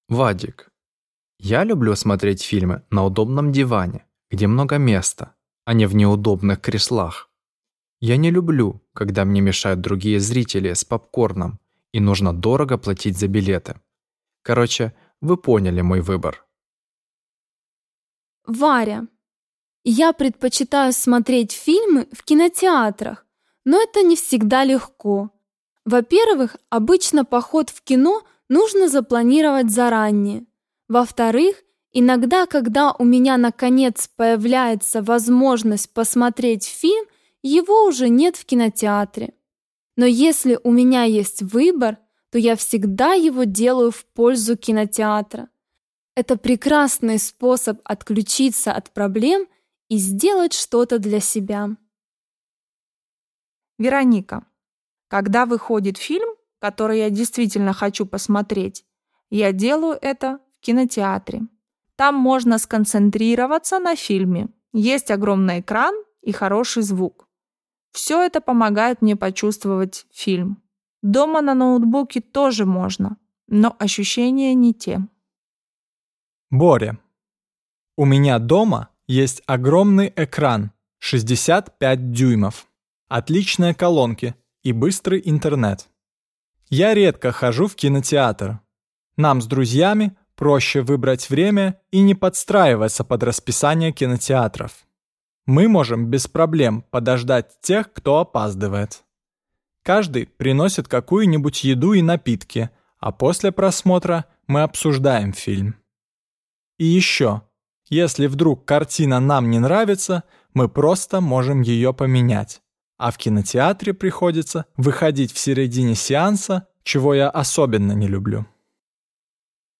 Вадик, я люблю смотреть фильмы на удобном диване, где много места, а не в неудобных креслах. Я не люблю, когда мне мешают другие зрители с попкорном и нужно дорого платить за билеты. Короче, вы поняли мой выбор. Варя. Я предпочитаю смотреть фильмы в кинотеатрах, но это не всегда легко. Во-первых, обычно поход в кино нужно запланировать заранее. Во-вторых, иногда, когда у меня наконец появляется возможность посмотреть фильм, его уже нет в кинотеатре. Но если у меня есть выбор, то я всегда его делаю в пользу кинотеатра. Это прекрасный способ отключиться от проблем и сделать что-то для себя. Вероника, когда выходит фильм, который я действительно хочу посмотреть, я делаю это в кинотеатре. Там можно сконцентрироваться на фильме. Есть огромный экран и хороший звук. Все это помогает мне почувствовать фильм. Дома на ноутбуке тоже можно, но ощущения не те. Боря. У меня дома есть огромный экран 65 дюймов, отличные колонки и быстрый интернет. Я редко хожу в кинотеатр. Нам с друзьями проще выбрать время и не подстраиваться под расписание кинотеатров. Мы можем без проблем подождать тех, кто опаздывает. Каждый приносит какую-нибудь еду и напитки, а после просмотра мы обсуждаем фильм. И еще, если вдруг картина нам не нравится, мы просто можем ее поменять. А в кинотеатре приходится выходить в середине сеанса, чего я особенно не люблю.